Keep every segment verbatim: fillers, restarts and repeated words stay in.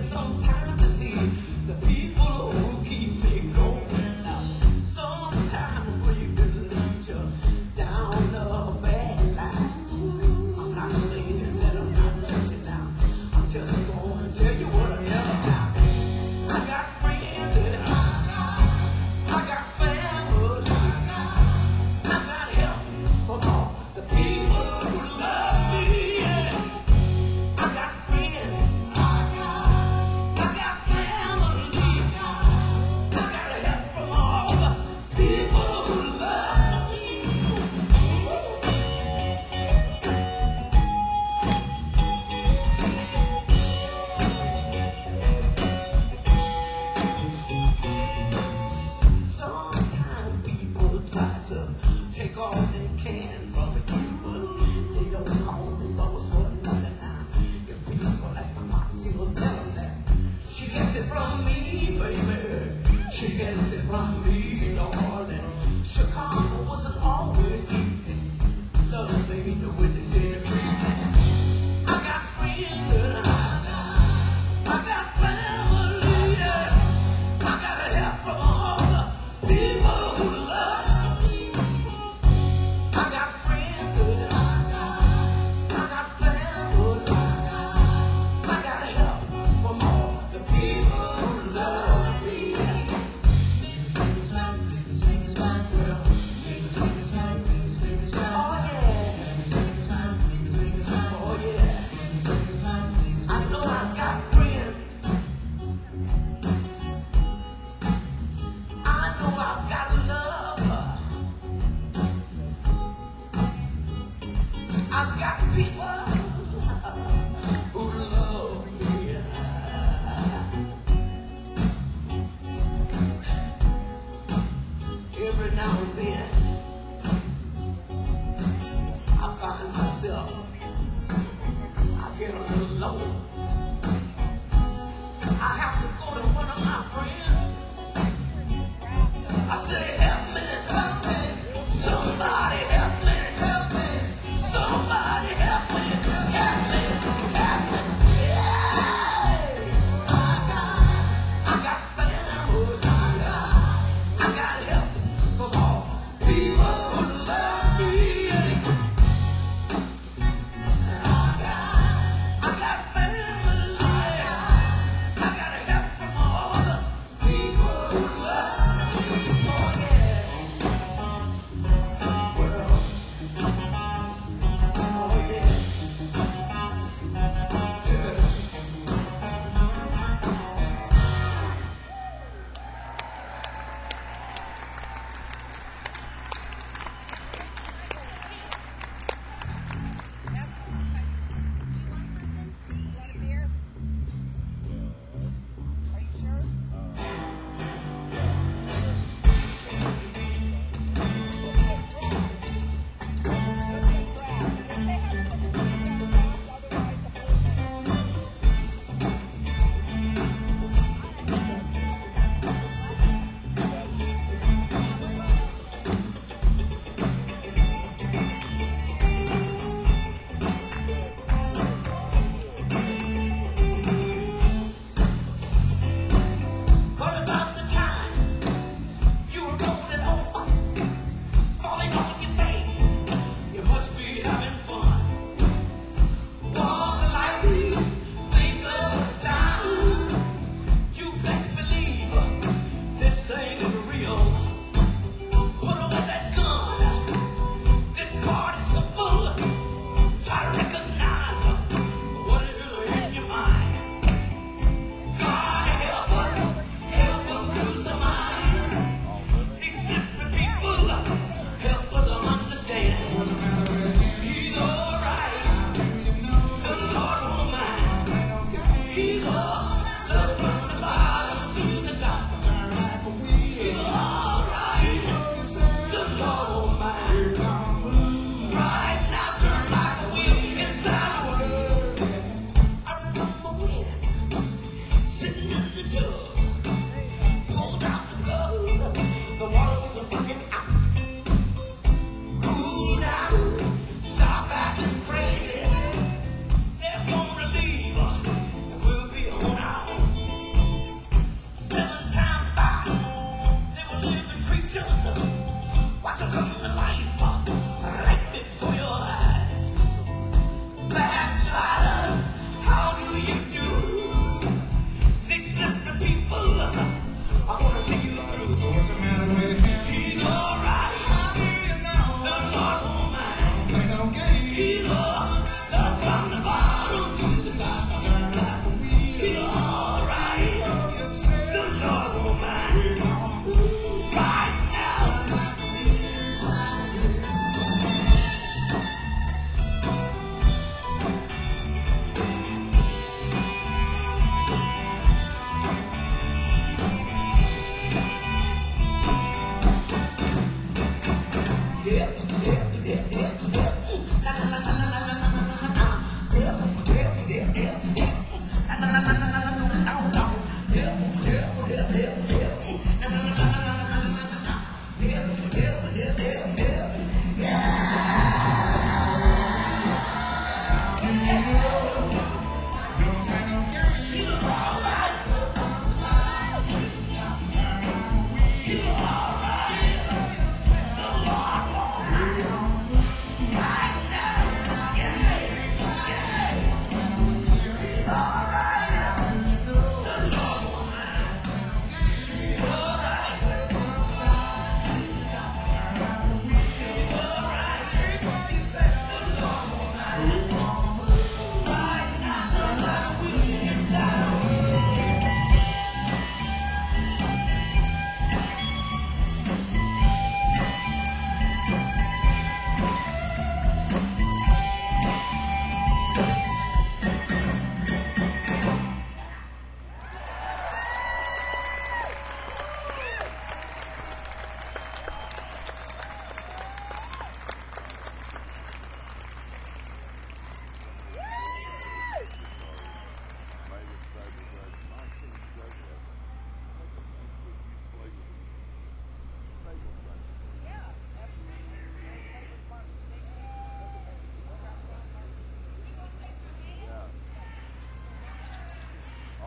They're gonna leave. We'll be on our own.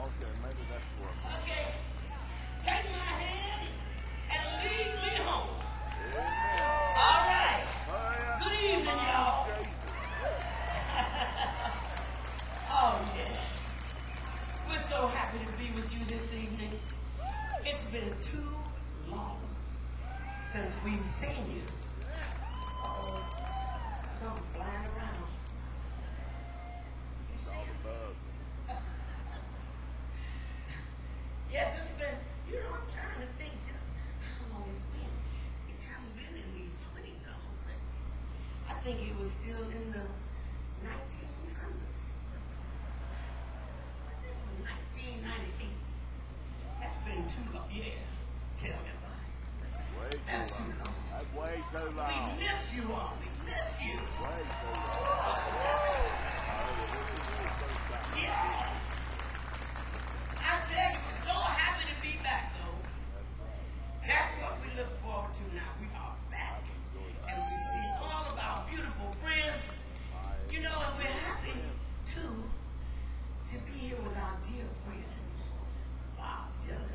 Okay, maybe that's what. Okay. Take my hand and lead me home. All right. Good evening, y'all. Oh, yeah. We're so happy to be with you this evening. It's been too long since we've seen you. Oh, something flying around. It's all the bug. Yes, it's been, you know, I'm trying to think just how long it's been. It hasn't been in these twenties, I don't think. I think it was still in the nineteen hundreds. I think it was nineteen ninety-eight. That's been too long. Yeah, tell me about it. Way too That's long. too long. That's way too We long. miss you all. We miss you. Way too long. Yeah. I tell you, we're so happy to be back, though. That's what we look forward to now. We are back. And we see all of our beautiful friends. You know, and we're happy, too, to be here with our dear friend, Bob Dylan.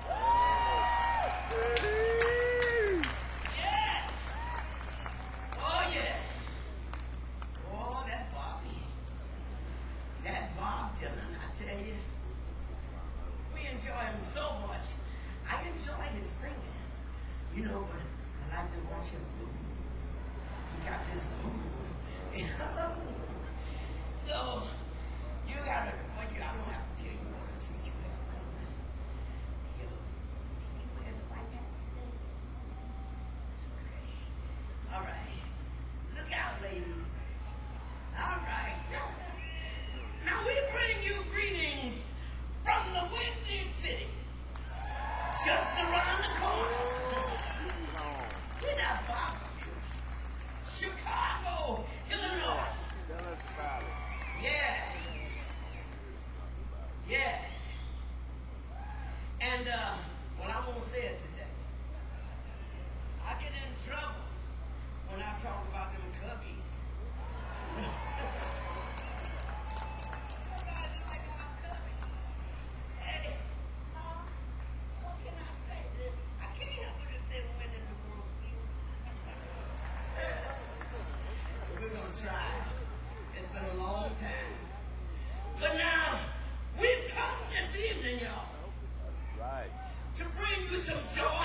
Yeah. Oh, yeah. Oh, that Bobby. That Bob Dylan, I tell you. We enjoy him so much. I enjoy his singing, you know, but I like to watch him move. He got this move, you know. So you gotta, well, you, I don't have to tell you what to treat you have coming. You know, did you wear the white hat today? Okay. All right. Look out, ladies. All right. Now we bring you greetings from the Windy City, just around the corner. We're not far from you. Chicago, Illinois. Tell us about it. Yeah. Yes. And, uh, well, I won't say it today. I get in trouble when I talk about them cubbies. Hey, what can I say? I can't help it if they win in the World Series. We're gonna try. It's been a long time. But now, we've come this evening, y'all, Right. to bring you some joy,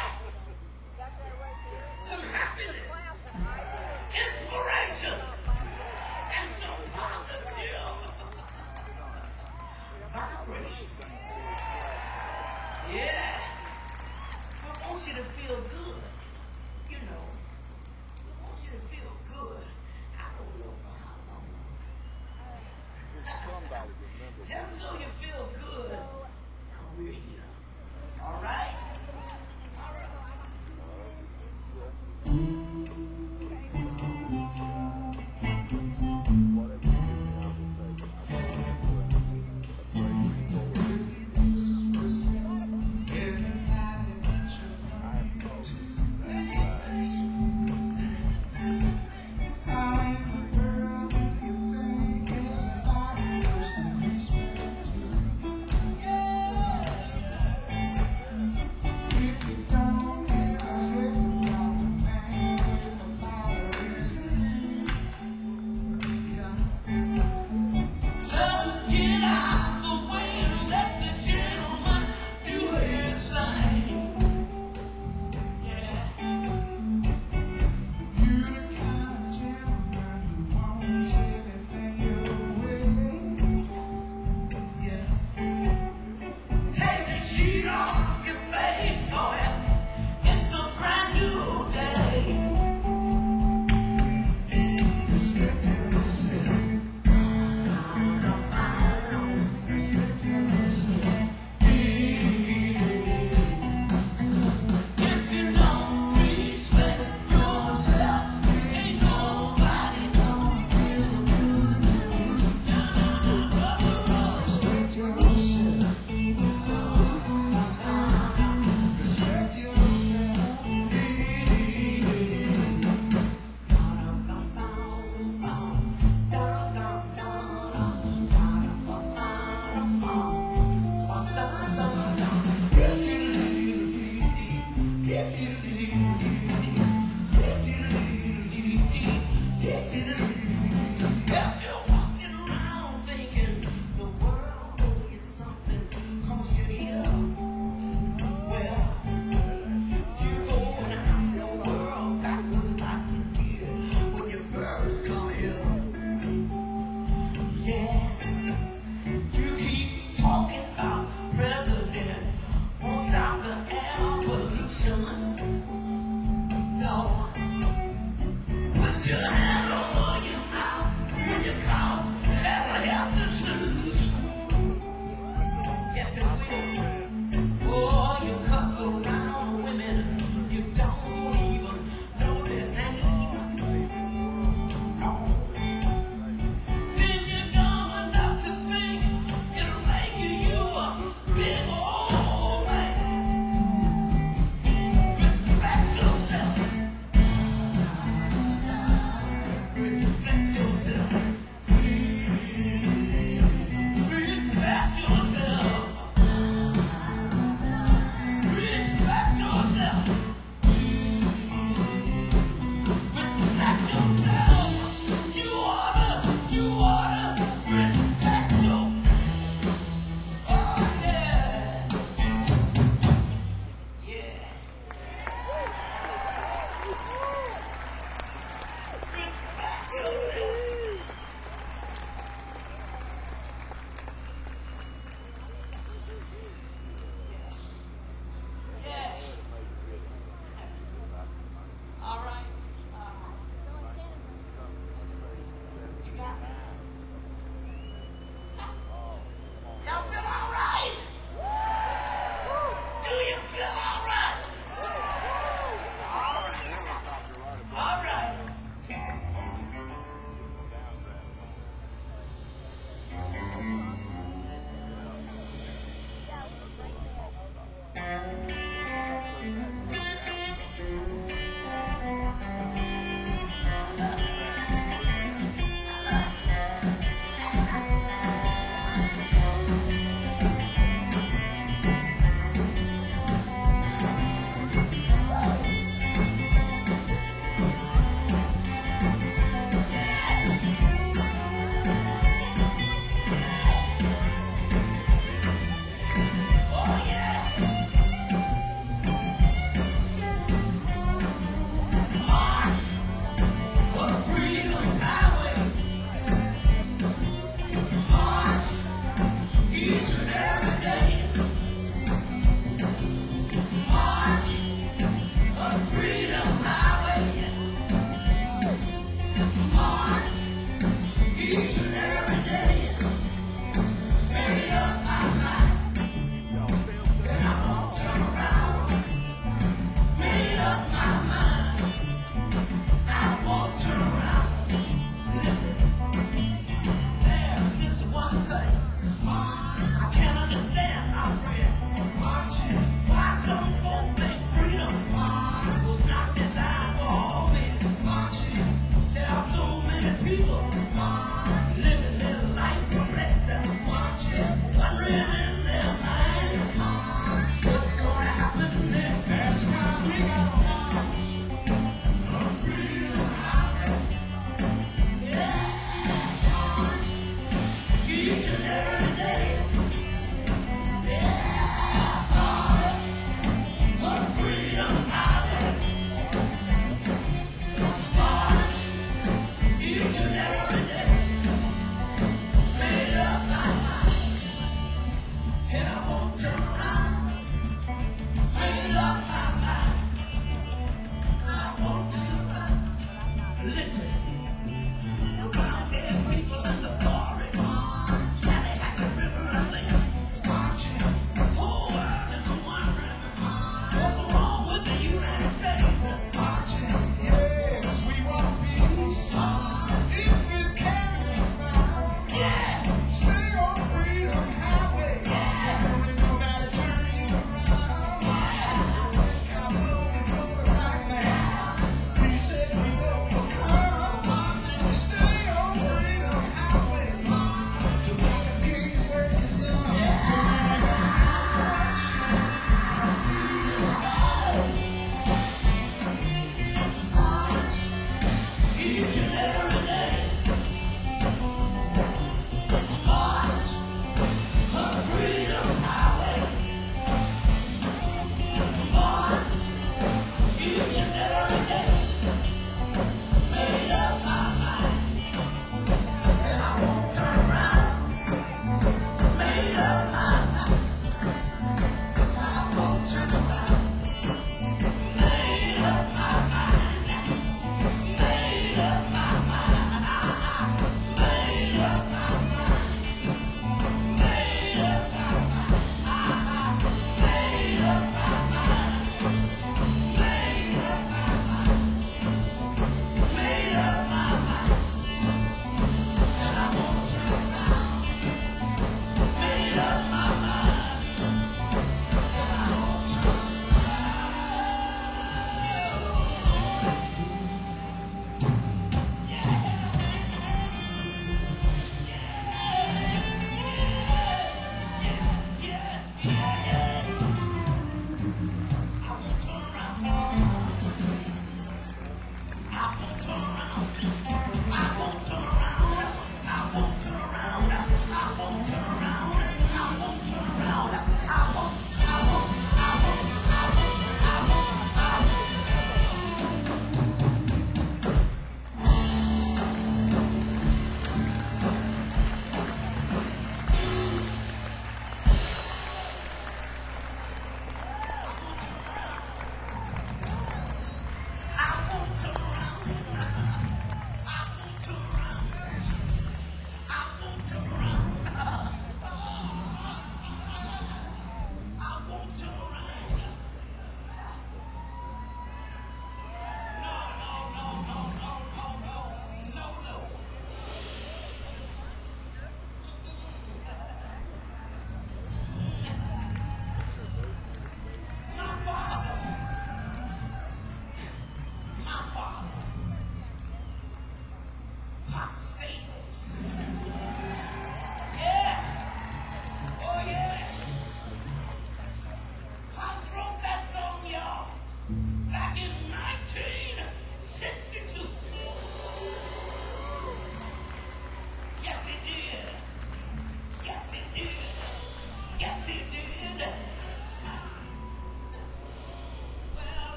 some happiness, inspiration, and some positive vibrations. Yeah. We want you to feel good. You know. We want you to feel good. I don't know for how long. Somebody remember. Just so you feel good. Now we're here. All right? I am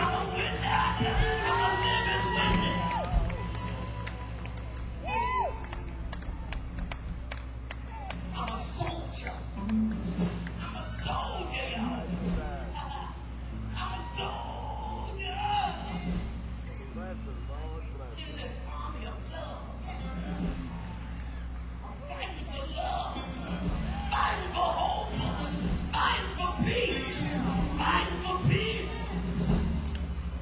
I'm a witness. I'm a living witness. I'm a soldier. I'm a soldier, y'all. I'm a soldier. Bless the Lord, bless In this army of love. I'm fighting for love. Fighting for hope. Fighting for peace. Fighting for peace.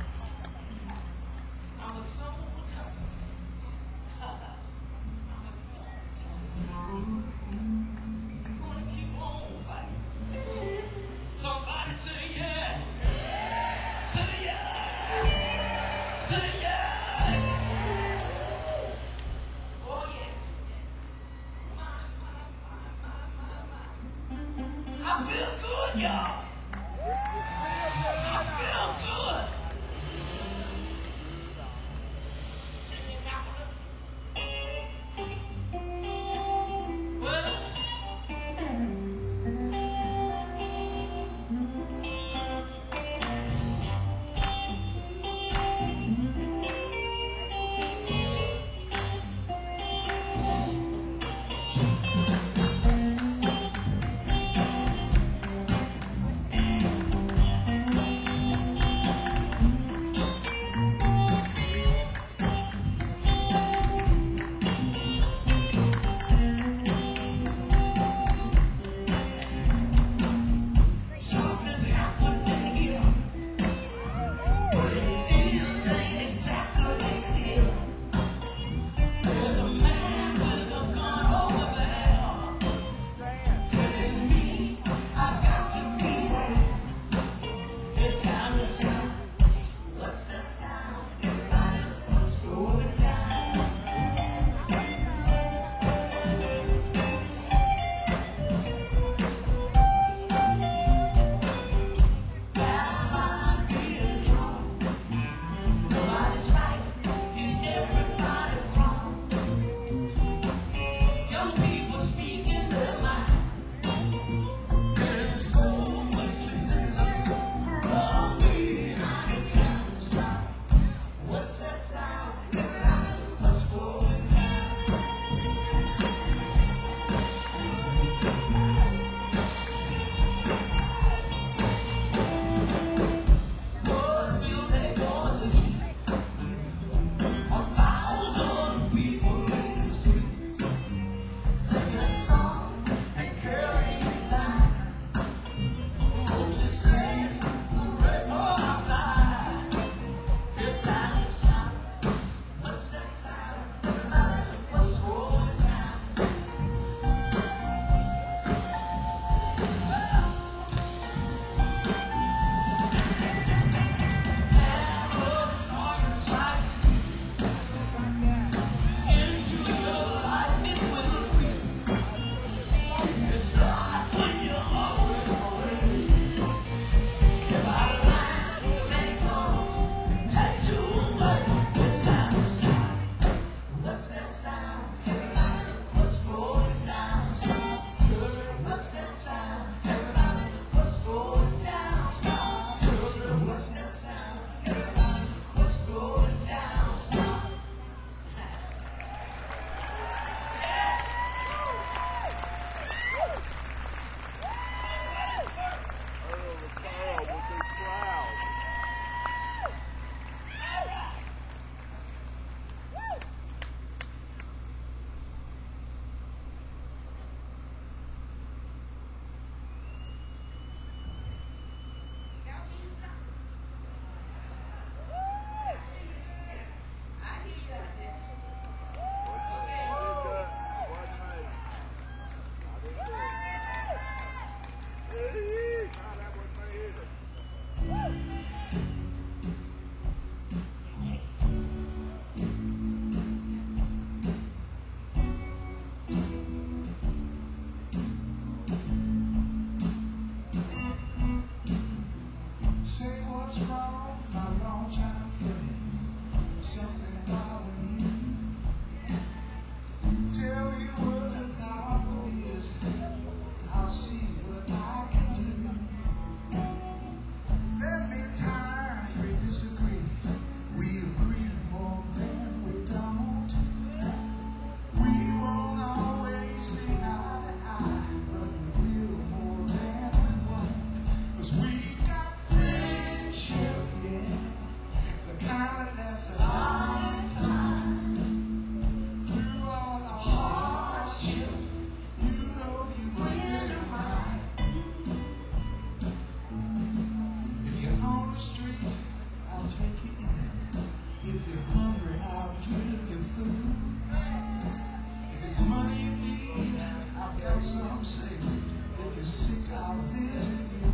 you're hungry, I'll give you food. If it's money you need, I've got some saved. If you're sick, I'll visit you.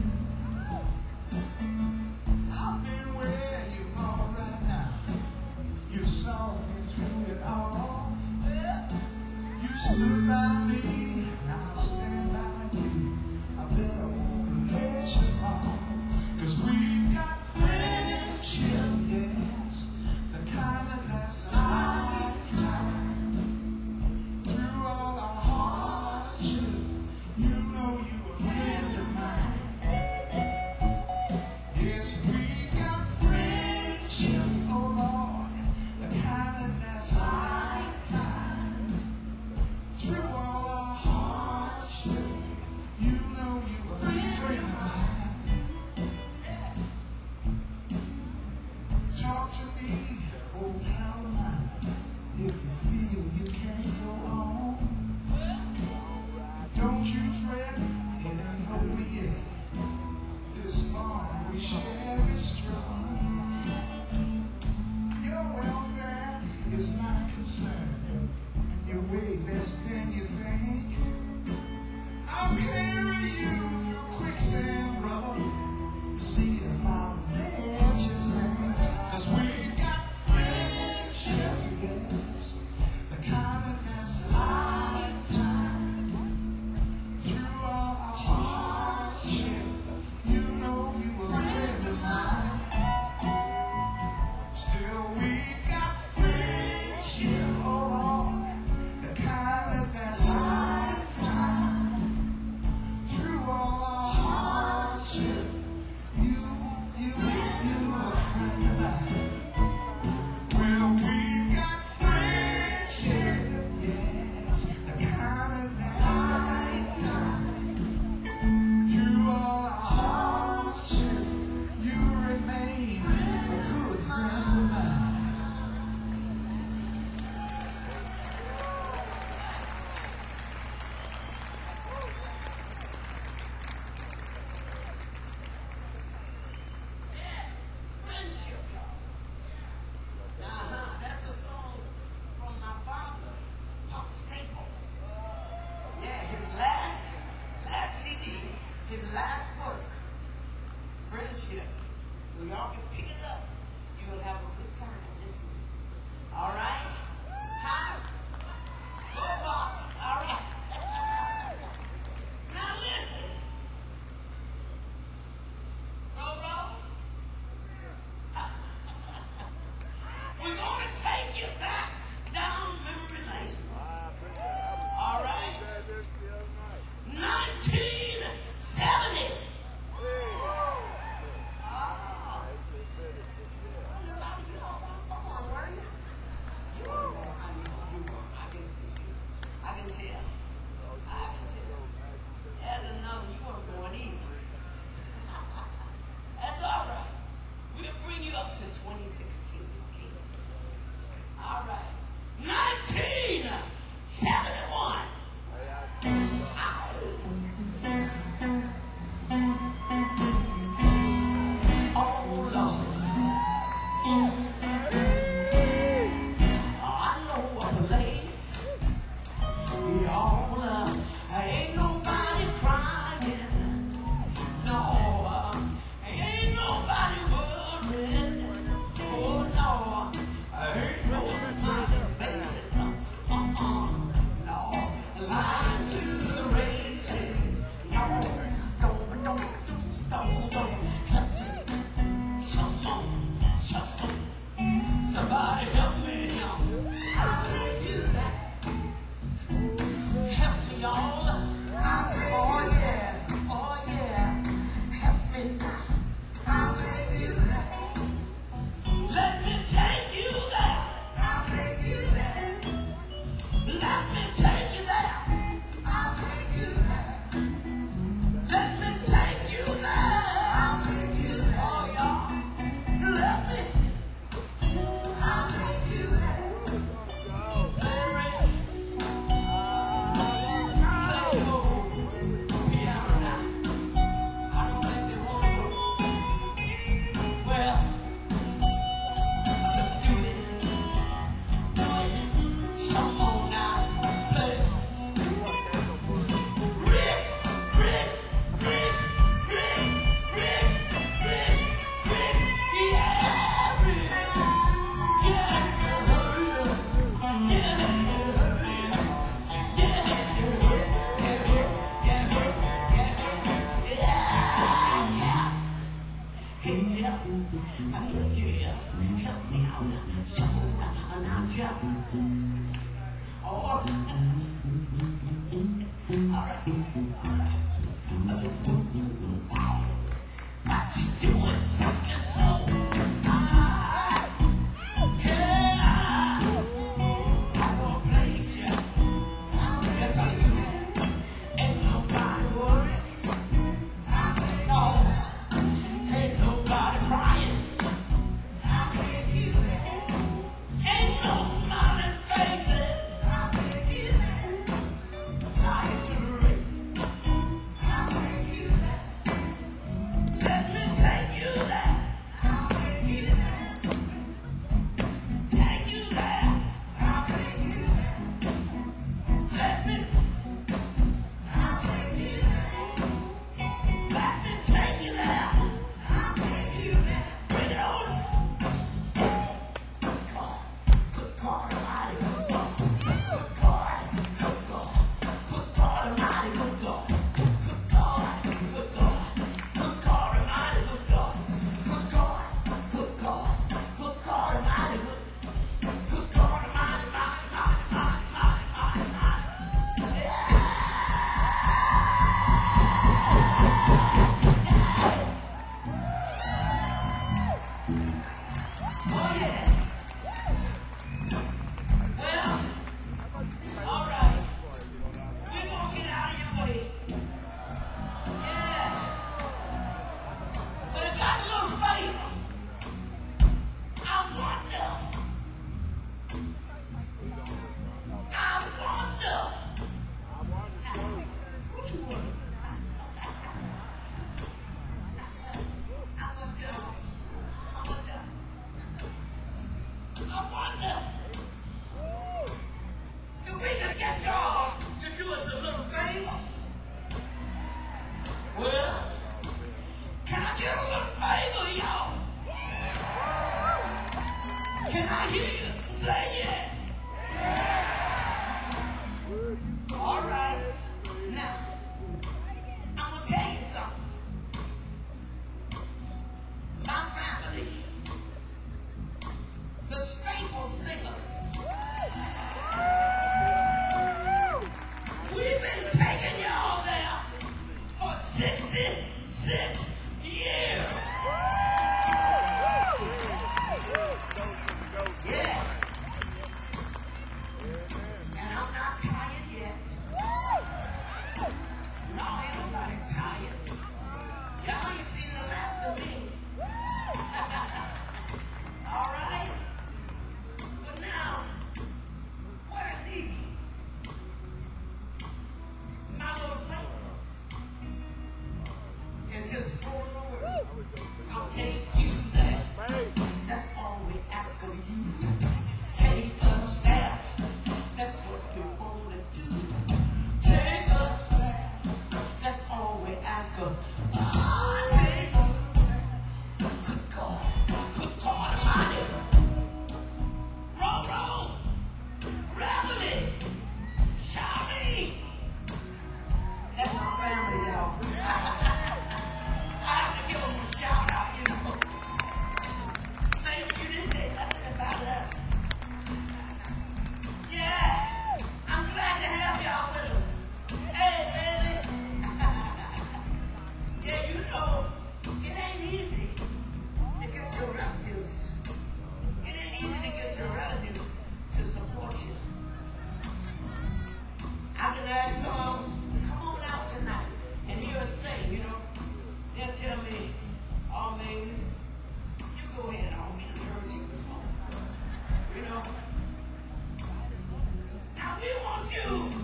I've been where you are right now. You saw me through it all. You stood by me, now I stand by you. I bet I won't let you fall. Cause we got friendship, yes, the kind that lasts a lifetime. Through all our hardship, you know you were a friend of mine. Yes, we got friendship, oh Lord, the kind that lasts a lifetime. Through all our hardship, you know you were a friend of mine. Talk to me, oh pal of mine, if you feel you can't go on. Don't you fret, it ain't over yet. This bond we share is strong. Your welfare is my concern. You're way less than you think. I'll carry you through quicksand, brother. See if I'll let you sing. Cause we've got friendship, yes, the kind that lasts a lifetime. Through all our hardship, you know you were a friend of mine. Still we've got friendship, oh Lord, the kind that lasts a lifetime. Through all our hardship, you, you, you were a friend of mine. Well, we've got friendship, yes, the kind that lasts a lifetime. Through all our hardship, you remain a good friend of mine. Yeah, friendship, y'all. Uh-huh, that's a song from my father, Pop Staples. Yeah, his last, last C D, his last work, Friendship. So y'all can pick it up. You'll have a good time listening. All right? Hi. Go Pops. All right. Now listen. Roro, we're going to take you back down memory lane. I appreciate it. I was, All right. I was there this the other night. nineteen seventy. Hey. Oh. I just finished it, yeah. You know, you know, come on, were you? You were there. I know you were. I can see you. I can tell. I can tell. There's another. You weren't going either. That's all right. We'll bring you up to twenty sixteen, okay? All right. nineteen seventy-one. Hey, I Oh, Lord. I know a place. Y'all, uh, ain't nobody crying. No, uh, ain't nobody worried. Oh, no, ain't no smiley faces. Uh-uh. No, help me out. Show now jump. Oh, all right. What you doing? Fucking so. Ah, yeah. I won't place you. Yes, I do. Ain't nobody worried. I take all. Ain't nobody crying. I take you. Ain't no smiling faces. I take you. Lying to the ring. I take you. Let me take you there. I'll take you there. Take you there. I'll take you there. Let me. I'll take you there. Let me take you there. I'll take you there. Bring it on. Good God. Good God Almighty. Good God. Good God. Good God. Good God Almighty. Good God. Good God. Good God. Good God Almighty. Good God. Good God. Good God. Good God Almighty. Good. Good God Almighty. Mighty, mighty, mighty, mighty, mighty, mighty. Oh yeah. Well, all right. We're gonna get out of your way. Yeah. But I got a little favor. I wonder. I wonder. What you want? I wonder. I wonder. I wonder. If we could get y'all to do us a little favor. Well, can I get a little favor, y'all? Can I hear you say it? All right. Now, I'm going to tell you something. My family, the Staple Singers, we've been taking y'all there for sixty-six years. Yes. And I'm not tired yet. No, ain't nobody tired. Y'all ain't seen the last of me. All right? But now, what I need, my little favor, is just four words. I'll take you there. That's all we ask of you. Take us there. That's what we want to do. Take us there. That's all we ask of. Ah, take us there. Good God. Good God Almighty. Roll, roll. Reveille. Charlie. That's my family, y'all. I have to give them a shout out, you know. Maybe you didn't say nothing about us. Yeah, I'm glad to have y'all with us. Hey, baby. Yeah, you know, it ain't easy to get your relatives. It ain't easy to get your relatives to support you. I can ask them, come on out tonight and hear us sing, you know. They'll tell me, oh, ladies, you go ahead, I don't mean to hurt you before. You know? Now we want you,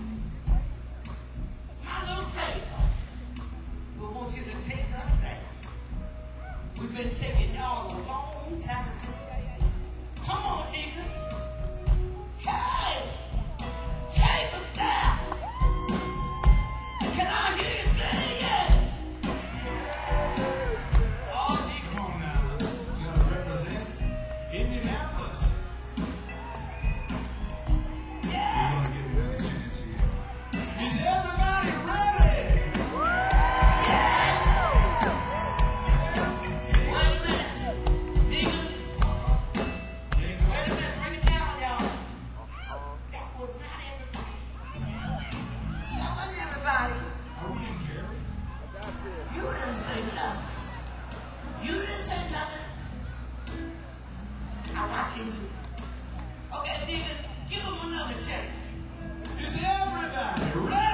my little favor. We want you to take us there. We've been taking y'all a long time. Come on, Deacon. Hey! Take us there! Can I hear you say it? Oh, Deacon. Come on now. You gotta represent Indianapolis. Yeah! We're gonna give you a chance here. Now watch him do it. Okay, David, give him another check. Is everybody ready?